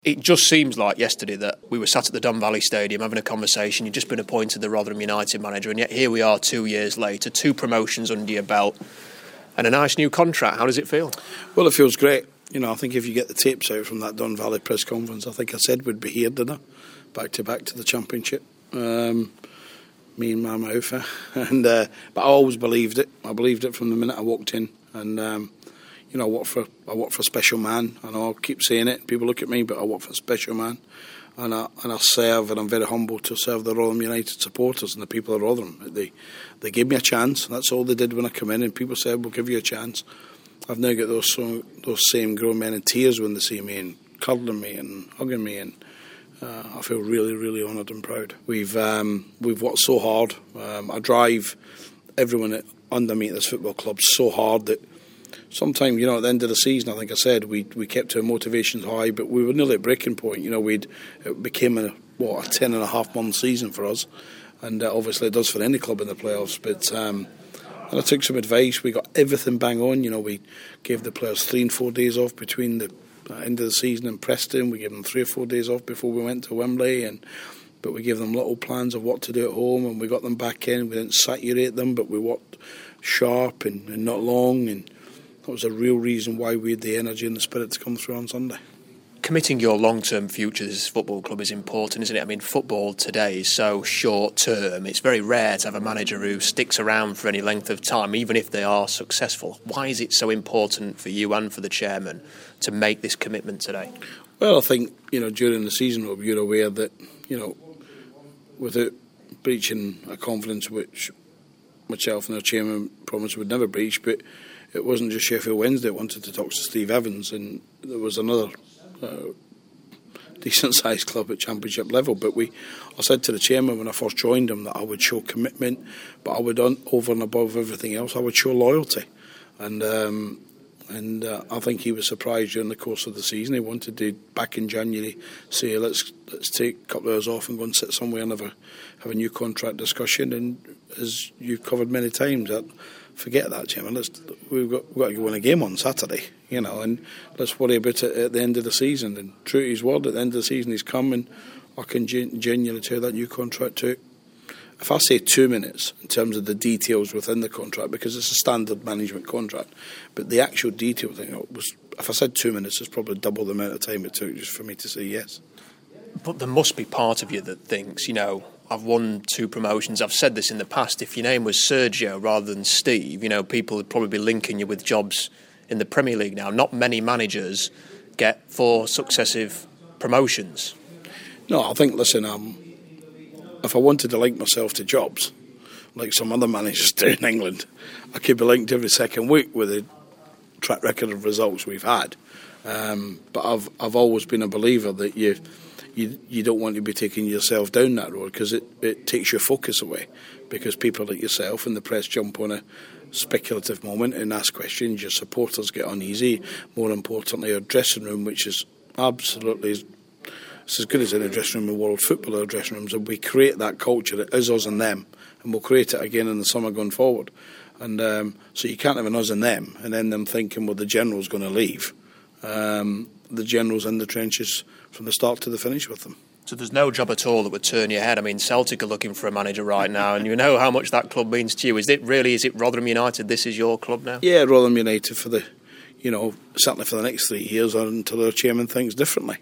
It just seems like yesterday that we were sat at the Don Valley Stadium having a conversation. You'd just been appointed the Rotherham United manager, and yet here we are 2 years later, 2 promotions under your belt and a nice new contract. How does it feel? Well, it feels great. I think if you get the tapes out from that Don Valley press conference, I think I said we'd be here, didn't I? Back to the Championship. Me and Mama Ufa. But I always believed it. I believed it from the minute I walked in. And I work for a special man. I know I keep saying it. People look at me, but I work for a special man. And I serve, and I'm very humble to serve the Rotherham United supporters and the people of Rotherham. They gave me a chance. That's all they did when I come in. And people said, "We'll give you a chance." I've now got those same grown men in tears when they see me and cuddling me and hugging me, and I feel really, really honoured and proud. We've worked so hard. I drive everyone under me at this football club so hard that sometimes, at the end of the season, I think I said we kept our motivations high, but we were nearly at breaking point. It became a 10.5-month season for us, and obviously it does for any club in the playoffs. But and I took some advice. We got everything bang on. We gave the players 3 and 4 days off between the end of the season in Preston. We gave them 3 or 4 days off before we went to Wembley, but we gave them little plans of what to do at home, and we got them back in. We didn't saturate them, but we worked sharp and not long, and that was a real reason why we had the energy and the spirit to come through on Sunday. Committing your long-term future to this football club is important, isn't it? I mean, football today is so short-term. It's very rare to have a manager who sticks around for any length of time, even if they are successful. Why is it so important for you and for the chairman to make this commitment today? Well, I think, during the season, Rob, you're aware that, without breaching a confidence which myself and our chairman promised we'd never breach, but it wasn't just Sheffield Wednesday that wanted to talk to Steve Evans, and there was another decent-sized club at Championship level. But I said to the chairman when I first joined him that I would show commitment, but I would, over and above everything else, I would show loyalty. And I think he was surprised during the course of the season. He wanted to, back in January, say let's take a couple of hours off and go and sit somewhere and have a new contract discussion. And as you've covered many times, forget that, Chairman. We've got to go win a game on Saturday, and let's worry about it at the end of the season. And true to his word, at the end of the season he's come, and I can genuinely tell that new contract took, if I say 2 minutes in terms of the details within the contract, because it's a standard management contract, but the actual detail thing was, if I said 2 minutes, it's probably double the amount of time it took just for me to say yes. But there must be part of you that thinks, I've won 2 promotions. I've said this in the past. If your name was Sergio rather than Steve, people would probably be linking you with jobs in the Premier League now. Not many managers get 4 successive promotions. No, I think, listen, if I wanted to link myself to jobs, like some other managers do in England, I could be linked every second week with the track record of results we've had. But I've always been a believer that you don't want to be taking yourself down that road, because it takes your focus away, because people like yourself and the press jump on a speculative moment and ask questions. Your supporters get uneasy. More importantly, our dressing room, which is absolutely it's as good as any dressing room in world football, our dressing rooms, and we create that culture. It is us and them, and we'll create it again in the summer going forward. And so you can't have an us and them, and then them thinking, well, the general's going to leave. The general's in the trenches from the start to the finish with them. So there's no job at all that would turn your head. I mean, Celtic are looking for a manager right now, and you know how much that club means to you. Is it Rotherham United? This is your club now? Yeah, Rotherham United for the, certainly for the next 3 years, until our chairman thinks differently.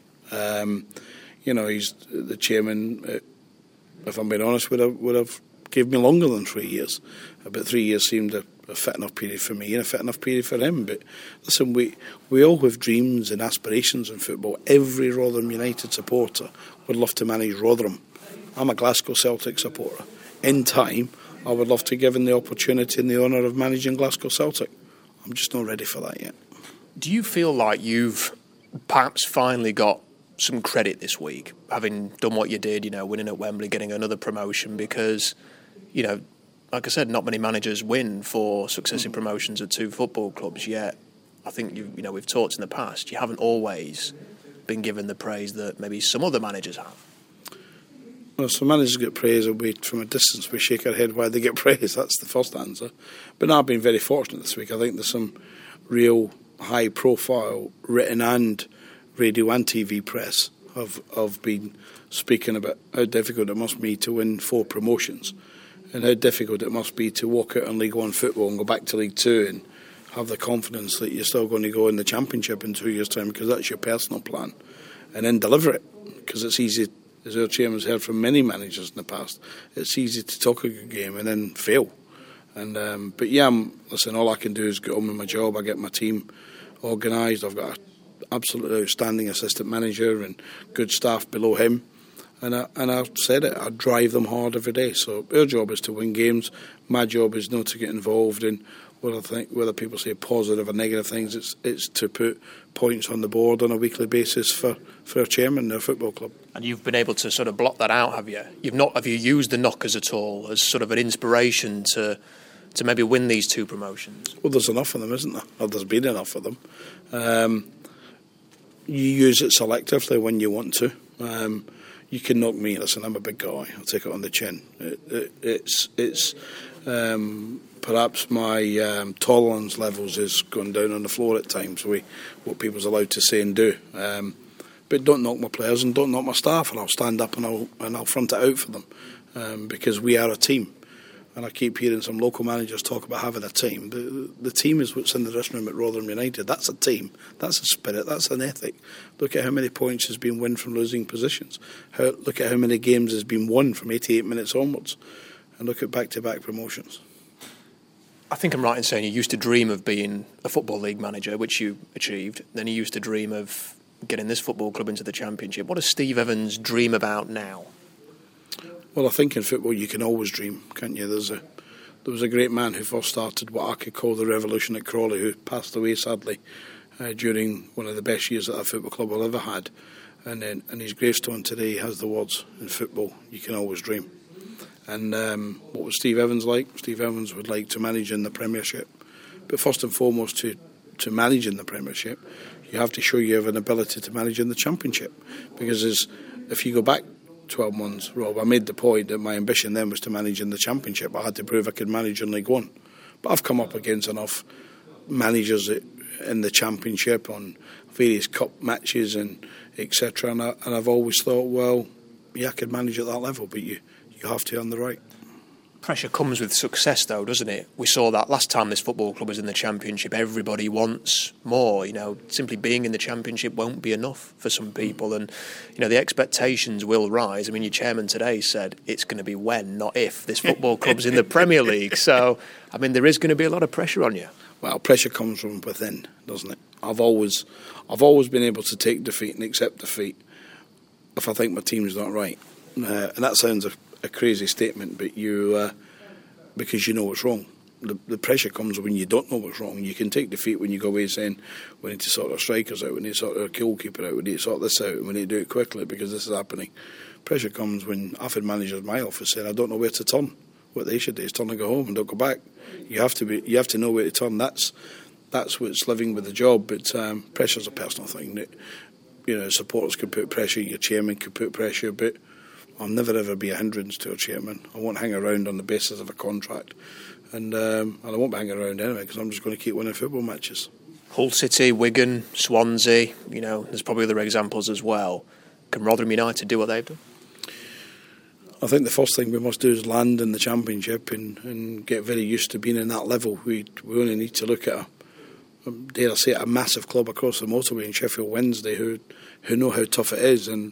He's the chairman. If I'm being honest, would have given me longer than 3 years. But 3 years seemed a fit enough period for me and a fit enough period for him. But listen, we all have dreams and aspirations in football. Every Rotherham United supporter would love to manage Rotherham. I'm a Glasgow Celtic supporter. In time, I would love to give him the opportunity and the honour of managing Glasgow Celtic. I'm just not ready for that yet. Do you feel like you've perhaps finally got some credit this week, having done what you did, winning at Wembley, getting another promotion? Because, like I said, not many managers win 4 successive promotions at 2 football clubs, yet I think we've talked in the past, you haven't always been given the praise that maybe some other managers have. Well, some managers get praise, and from a distance we shake our head why they get praise. That's the first answer. But no, I've been very fortunate this week. I think there's some real high profile written and radio and TV press have been speaking about how difficult it must be to win 4 promotions and how difficult it must be to walk out on League One football and go back to League Two and have the confidence that you're still going to go in the Championship in 2 years' time because that's your personal plan, and then deliver it. Because it's easy, as our chairman's heard from many managers in the past, it's easy to talk a good game and then fail. And but yeah, listen, all I can do is get on with my job. I get my team organised. I've got an absolutely outstanding assistant manager and good staff below him. And I've said it, I drive them hard every day. So our job is to win games. My job is not to get involved in whether people say positive or negative things. It's to put points on the board on a weekly basis for our chairman and our football club. And you've been able to sort of block that out, have you? Have you used the knockers at all as sort of an inspiration to maybe win these 2 promotions? Well, there's enough of them, isn't there? Or there's been enough of them. You use it selectively when you want to. You can knock me. Listen, I'm a big guy. I'll take it on the chin. It's perhaps my tolerance levels is going down on the floor at times. What people's allowed to say and do. But don't knock my players and don't knock my staff, and I'll stand up and I'll front it out for them because we are a team. And I keep hearing some local managers talk about having a team. The team is what's in the dressing room at Rotherham United. That's a team. That's a spirit. That's an ethic. Look at how many points has been won from losing positions. Look at how many games has been won from 88 minutes onwards. And look at back-to-back promotions. I think I'm right in saying you used to dream of being a Football League manager, which you achieved. Then you used to dream of getting this football club into the Championship. What does Steve Evans dream about now? Well, I think in football you can always dream, can't you? There was a great man who first started what I could call the revolution at Crawley, who passed away sadly during one of the best years that our football club will ever had. And his gravestone today has the words, in football you can always dream. And what was Steve Evans like? Steve Evans would like to manage in the Premiership. But first and foremost, to manage in the Premiership, you have to show you have an ability to manage in the Championship. Because if you go back 12 months, Rob, I made the point that my ambition then was to manage in the Championship. I had to prove I could manage in League One. But I've come up against enough managers in the Championship on various cup matches and etc. And I've always thought, well, yeah, I could manage at that level, but you have to earn the right. Pressure comes with success, though, doesn't it? We saw that last time this football club was in the Championship. Everybody wants more. Simply being in the Championship won't be enough for some people, and the expectations will rise. I mean, your chairman today said it's going to be when, not if, this football club's in the Premier League. So, I mean, there is going to be a lot of pressure on you. Well, pressure comes from within, doesn't it? I've always been able to take defeat and accept defeat if I think my team's not right, and that sounds a crazy statement, but because you know what's wrong. The pressure comes when you don't know what's wrong. You can take defeat when you go away saying we need to sort our strikers out, we need to sort our goalkeeper out, we need to sort this out, and we need to do it quickly because this is happening. Pressure comes when I've had managers in my office saying I don't know where to turn. What they should do is turn and go home and don't go back. You have to know where to turn. That's what's living with the job. But pressure's a personal thing. That supporters could put pressure, your chairman could put pressure, but I'll never ever be a hindrance to a chairman. I won't hang around on the basis of a contract, and I won't be hanging around anyway because I'm just going to keep winning football matches. Hull City, Wigan, Swansea, there's probably other examples as well. Can Rotherham United do what they've done? I think the first thing we must do is land in the Championship and get very used to being in that level. We only need to look at a massive club across the motorway in Sheffield Wednesday who know how tough it is, and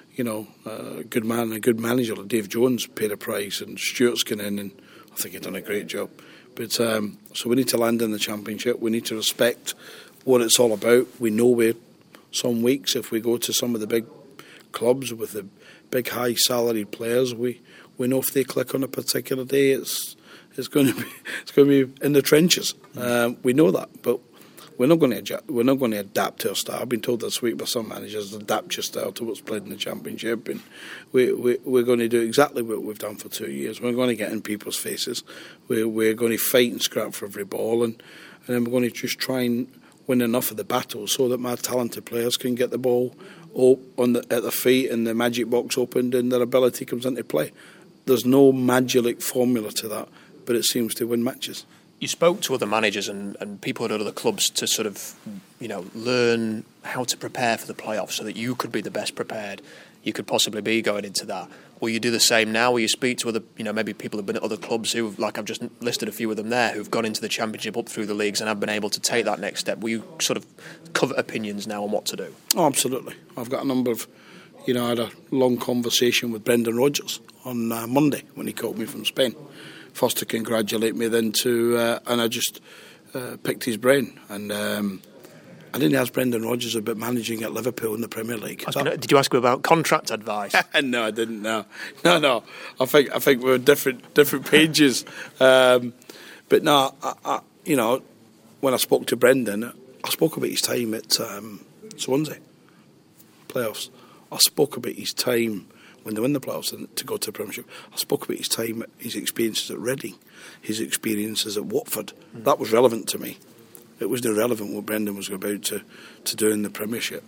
a good man and a good manager like Dave Jones paid a price, and Stuart's gone in, and I think he's done a great job. But so we need to land in the Championship. We need to respect what it's all about. We know some weeks if we go to some of the big clubs with the big high salaried players, we know if they click on a particular day, it's going to be in the trenches. We know that, but we're not going to adapt to our style. I've been told this week by some managers, adapt your style to what's played in the Championship, and we're going to do exactly what we've done for 2 years. We're going to get in people's faces. We're going to fight and scrap for every ball, and then we're going to just try and win enough of the battles so that my talented players can get the ball at the feet and the magic box opened and their ability comes into play. There's no magic formula to that, but it seems to win matches. You spoke to other managers and people at other clubs to sort of, learn how to prepare for the playoffs so that you could be the best prepared you could possibly be going into that. Will you do the same now? Will you speak to other, maybe people who've been at other clubs who, like I've just listed a few of them there, who've gone into the Championship up through the leagues and have been able to take that next step? Will you sort of covet opinions now on what to do? Oh, absolutely. I've got a number of, I had a long conversation with Brendan Rodgers on Monday when he called me from Spain. First to congratulate me, then and I just picked his brain. And I didn't ask Brendan Rodgers about managing at Liverpool in the Premier League. Did you ask him about contract advice? No, I didn't. No. I think we're different pages. But no, when I spoke to Brendan, I spoke about his time at Swansea playoffs. I spoke about his time when they win the playoffs and to go to the Premiership. I spoke about his time, his experiences at Reading, his experiences at Watford. That was relevant to me. It was irrelevant what Brendan was about to do in the Premiership.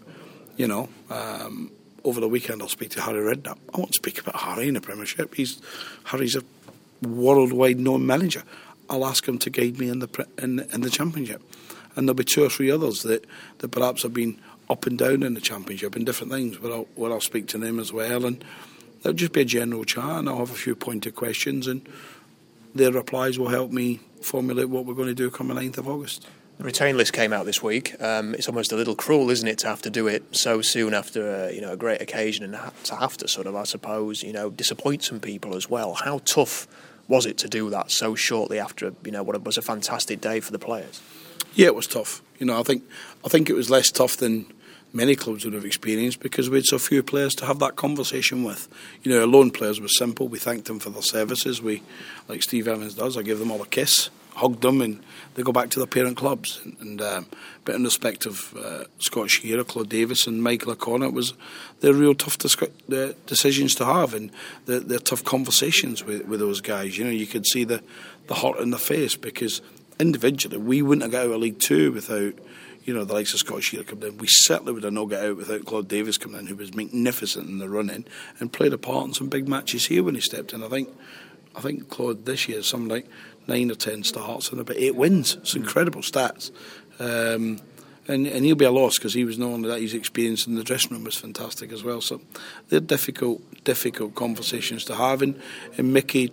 Over the weekend I'll speak to Harry Redknapp. I won't speak about Harry in the Premiership. Harry's a worldwide known manager. I'll ask him to guide me in the Championship. And there'll be 2 or 3 others that perhaps have been up and down in the Championship in different things, where I'll speak to them as well, and there'll just be a general chat, and I'll have a few pointed questions, and their replies will help me formulate what we're going to do come the 9th of August. The retain list came out this week. It's almost a little cruel, isn't it, to have to do it so soon after a great occasion, and to have to sort of, I suppose, disappoint some people as well. How tough was it to do that so shortly after what was a fantastic day for the players? Yeah, it was tough. I think it was less tough than many clubs would have experienced because we had so few players to have that conversation with. Our loan players was simple. We thanked them for their services. We, like Steve Evans does, I give them all a kiss, hugged them, and they go back to their parent clubs. But in respect of Scott Shearer, Claude Davis and Michael O'Connor, they're real tough decisions to have, and they're tough conversations with those guys. You could see the hurt in their face because individually we wouldn't have got out of League Two without the likes of Scott Shearer coming in. We certainly would have not got out without Claude Davis coming in, who was magnificent in the run-in and played a part in some big matches here when he stepped in. I think Claude this year has something like 9 or 10 starts and about 8 wins. It's incredible stats. And he'll be a loss because he was not only that, his experience in the dressing room was fantastic as well. So they're difficult conversations to have. And Mickey,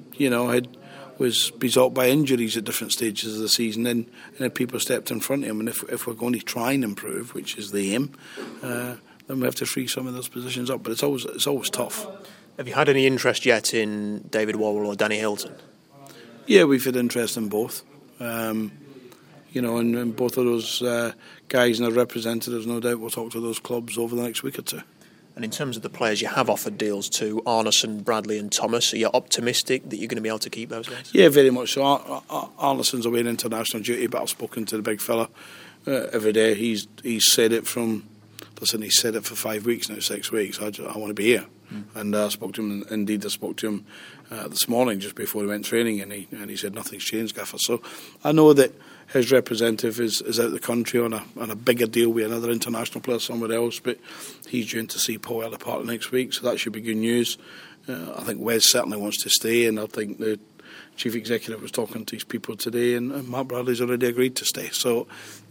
was besought by injuries at different stages of the season, and then people stepped in front of him. And if we're going to try and improve, which is the aim, then we have to free some of those positions up. But it's always tough. Have you had any interest yet in David Worrell or Danny Hilton? Yeah, we've had interest in both. And both of those guys and their representatives, no doubt, will talk to those clubs over the next week or two. And in terms of the players you have offered deals to, Arnason, Bradley and Thomas, are you optimistic that you're going to be able to keep those guys? Yeah, very much so. Arnason's away in international duty, but I've spoken to the big fella every day. He's said it he's said it for 5 weeks now, 6 weeks. I want to be here. And I spoke to him, indeed I spoke to him this morning just before he went training, and he said nothing's changed, Gaffer. So I know that his representative is out of the country on a bigger deal with another international player somewhere else, but he's due to see Paul Ellipart next week, so that should be good news. I think Wes certainly wants to stay, and I think the chief executive was talking to his people today, and Matt Bradley's already agreed to stay. So,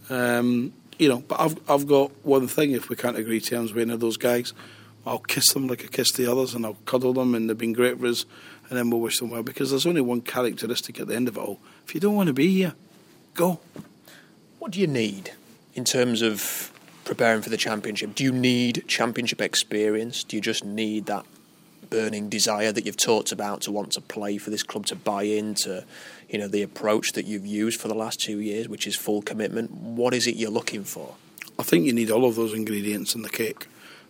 but I've got one thing: if we can't agree terms with any of those guys, I'll kiss them like I kiss the others, and I'll cuddle them, and they've been great for us, and then we'll wish them well, because there's only one characteristic at the end of it all. If you don't want to be here, go. What do you need in terms of preparing for the Championship? Do you need Championship experience? Do you just need that burning desire that you've talked about to want to play for this club, to buy into the approach that you've used for the last 2 years, which is full commitment? What is it you're looking for? I think you need all of those ingredients in the cake.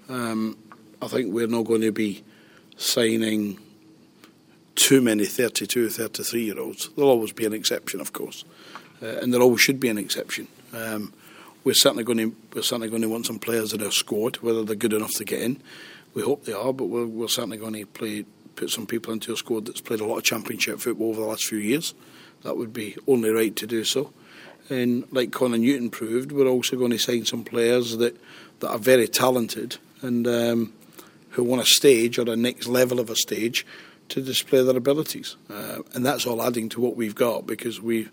I think we're not going to be signing too many 32, 33-year-olds. There'll always be an exception, of course, and there always should be an exception. We're certainly going to want some players in our squad, whether they're good enough to get in. We hope they are, but we're certainly going to put some people into a squad that's played a lot of Championship football over the last few years. That would be only right to do so. And like Conor Newton proved, we're also going to sign some players that are very talented and who want a stage or a next level of a stage to display their abilities. And that's all adding to what we've got, because we've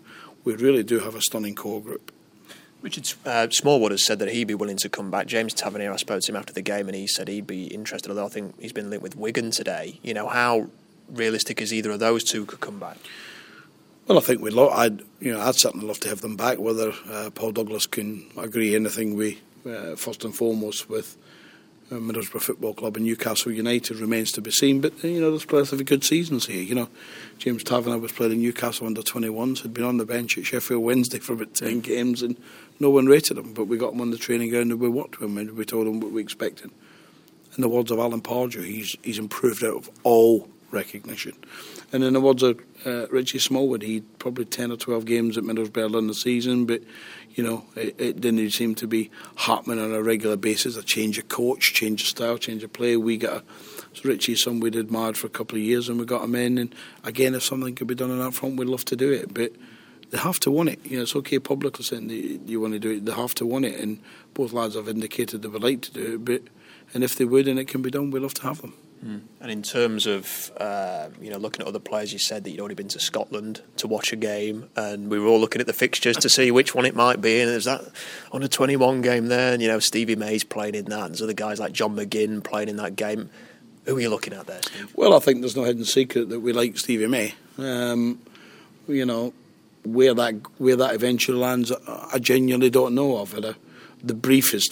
we really do have a stunning core group. Richard Smallwood has said that he'd be willing to come back. James Tavernier, I spoke to him after the game, and he said he'd be interested, although I think he's been linked with Wigan today. You know, how realistic is either of those two could come back? Well, I think I'd certainly love to have them back. Whether Paul Douglas can agree anything, we first and foremost with Middlesbrough Football Club and Newcastle United remains to be seen. But there's players have good seasons here. James Tavernier was playing in Newcastle under 21s, had been on the bench at Sheffield Wednesday for about 10 games, and no one rated him. But we got him on the training ground and we worked with him and we told him what we expected. In the words of Alan Pardew, he's improved out of all recognition. And in the words of Richie Smallwood, he probably 10 or 12 games at Middlesbrough in the season, but it didn't seem to be happening on a regular basis. A change of coach, change of style, change of play. So Richie's someone we'd admired for a couple of years, and we got him in. And again, if something could be done on that front, we'd love to do it. But they have to want it. It's okay publicly saying you want to do it. They have to want it, and both lads have indicated they would like to do it. And if they would, and it can be done, we'd love to have them. And in terms of looking at other players, you said that you'd already been to Scotland to watch a game, and we were all looking at the fixtures to see which one it might be. And there's that under 21 game there, and Stevie May's playing in that, and there's other guys like John McGinn playing in that game. Who are you looking at there, Steve? Well, I think there's no hidden secret that we like Stevie May. Where that eventually lands, I genuinely don't know of it. The briefest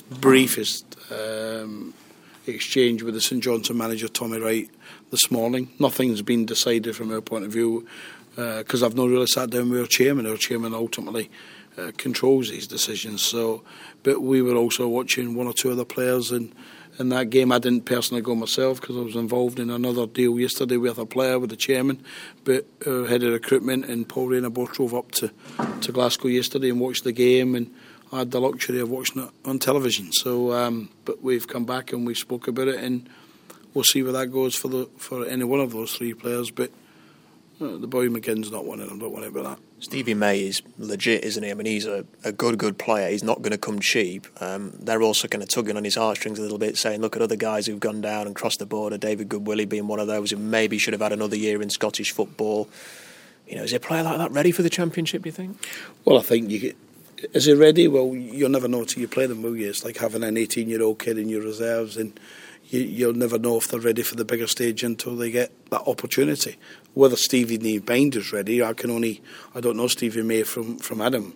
exchange with the St Johnstone manager Tommy Wright this morning. Nothing's been decided from our point of view because I've not really sat down with our chairman. Our chairman ultimately controls these decisions. But we were also watching one or two other players in that game. I didn't personally go myself because I was involved in another deal yesterday with a player with the chairman. But our head of recruitment and Paul Rayner both drove up to Glasgow yesterday and watched the game, and I had the luxury of watching it on television. But we've come back and we spoke about it, and we'll see where that goes for any one of those three players. But the boy McGinn's not one of them. Don't worry about that. Stevie May is legit, isn't he? I mean, he's a good player. He's not going to come cheap. They're also kind of tugging on his heartstrings a little bit, saying, look at other guys who've gone down and crossed the border. David Goodwillie being one of those who maybe should have had another year in Scottish football. Is a player like that ready for the Championship, do you think? Well, I think is he ready? Well, you'll never know till you play them, will you? It's like having an 18-year-old kid in your reserves, and you'll never know if they're ready for the bigger stage until they get that opportunity. Whether Stevie May Binder's ready, I don't know Stevie May from Adam.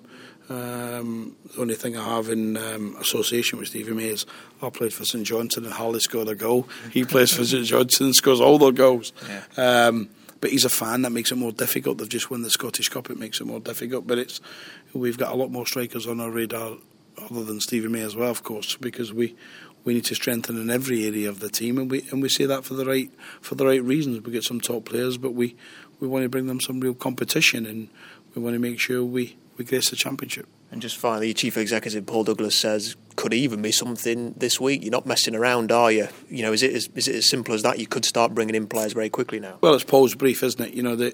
The only thing I have in association with Stevie May is I played for St Johnstone and Harley scored a goal. He plays for St Johnstone and scores all their goals. Yeah. But he's a fan. That makes it more difficult. They've just won the Scottish Cup. It makes it more difficult. But we've got a lot more strikers on our radar other than Stevie May as well, of course, because we need to strengthen in every area of the team, and we say that for the right reasons. We get some top players, but we want to bring them some real competition, and we want to make sure we grace the Championship. And just finally, Chief Executive Paul Douglas says could even be something this week. You're not messing around, are you? Is it as simple as that? You could start bringing in players very quickly now. Well, it's Paul's brief, isn't it? That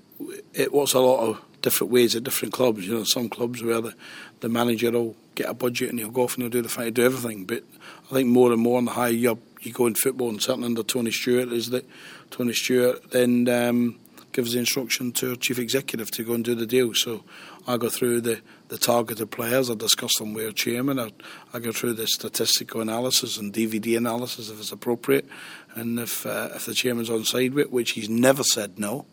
it works a lot of different ways at different clubs. Some clubs where the manager will get a budget and he'll go off and he'll do everything. But I think more and more on the higher up you go in football, and certainly under Tony Stewart, is that Tony Stewart then gives the instruction to our chief executive to go and do the deal. So I go through the targeted players, I discuss them with our chairman, I go through the statistical analysis and DVD analysis if it's appropriate, and if the chairman's on side with it, which he's never said no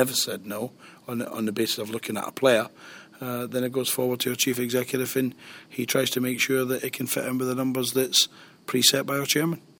on the basis of looking at a player, then it goes forward to our chief executive, and he tries to make sure that it can fit in with the numbers that's preset by our chairman.